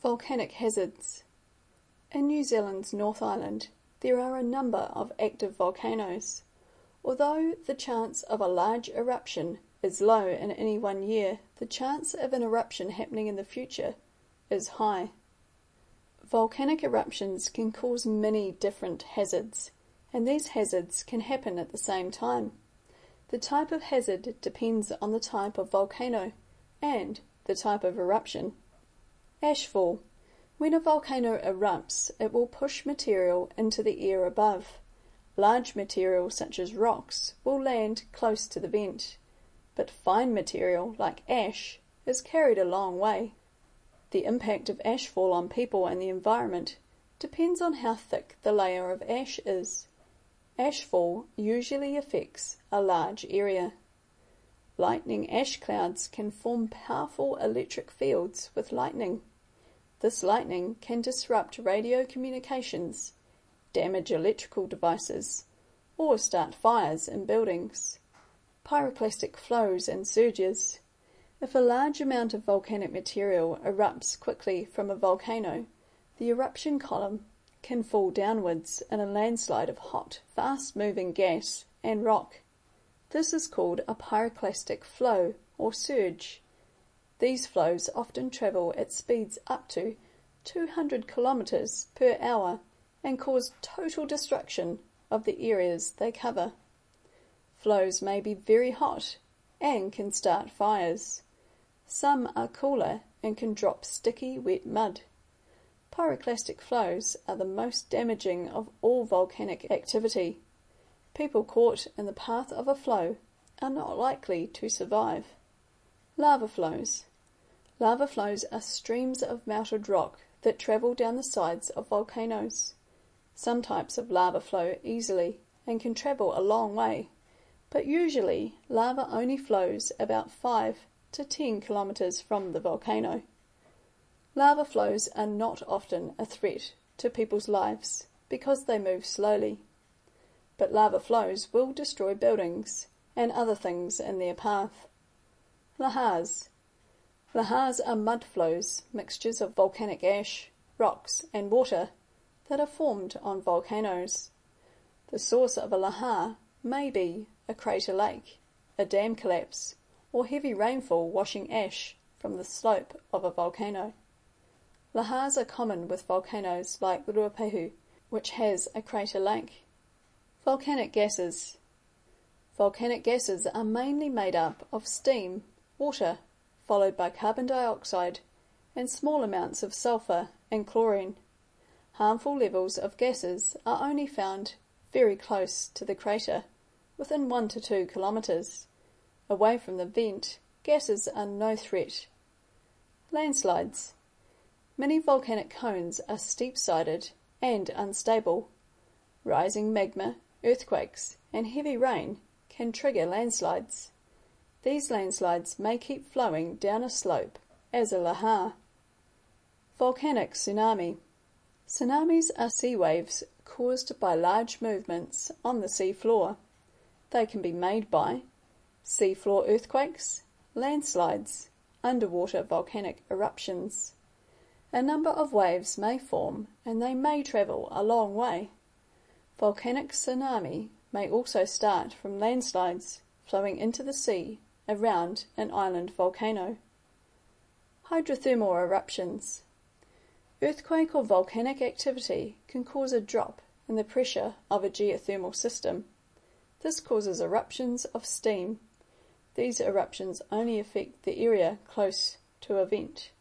Volcanic hazards. In New Zealand's North Island, there are a number of active volcanoes. Although the chance of a large eruption is low in any one year, the chance of an eruption happening in the future is high. Volcanic eruptions can cause many different hazards, and these hazards can happen at the same time. The type of hazard depends on the type of volcano and the type of eruption. Ashfall. When a volcano erupts, it will push material into the air above. Large material such as rocks will land close to the vent, but fine material like ash is carried a long way. The impact of ashfall on people and the environment depends on how thick the layer of ash is. Ashfall usually affects a large area. Lightning ash clouds can form powerful electric fields with lightning. This lightning can disrupt radio communications, damage electrical devices, or start fires in buildings. Pyroclastic flows and surges. If a large amount of volcanic material erupts quickly from a volcano, the eruption column can fall downwards in a landslide of hot, fast-moving gas and rock. This is called a pyroclastic flow or surge. These flows often travel at speeds up to 200 kilometers per hour and cause total destruction of the areas they cover. Flows may be very hot and can start fires. Some are cooler and can drop sticky, wet mud. Pyroclastic flows are the most damaging of all volcanic activity. People caught in the path of a flow are not likely to survive. Lava flows. Lava flows are streams of melted rock that travel down the sides of volcanoes. Some types of lava flow easily and can travel a long way, but usually lava only flows about 5 to 10 kilometers from the volcano. Lava flows are not often a threat to people's lives because they move slowly, but lava flows will destroy buildings and other things in their path. Lahars. Lahars are mud flows, mixtures of volcanic ash, rocks and water that are formed on volcanoes. The source of a lahar may be a crater lake, a dam collapse, or heavy rainfall washing ash from the slope of a volcano. Lahars are common with volcanoes like Ruapehu, which has a crater lake. Volcanic gases. Volcanic gases are mainly made up of steam, water, followed by carbon dioxide and small amounts of sulfur and chlorine. Harmful levels of gases are only found very close to the crater, within 1 to 2 kilometers. Away from the vent, gases are no threat. Landslides. Many volcanic cones are steep-sided and unstable. Rising magma, earthquakes, and heavy rain can trigger landslides. These landslides may keep flowing down a slope as a lahar. Volcanic tsunami. Tsunamis are sea waves caused by large movements on the sea floor. They can be made by seafloor earthquakes, landslides, underwater volcanic eruptions. A number of waves may form and they may travel a long way. Volcanic tsunami may also start from landslides flowing into the sea around an island volcano. Hydrothermal eruptions. Earthquake or volcanic activity can cause a drop in the pressure of a geothermal system. This causes eruptions of steam. These eruptions only affect the area close to a vent.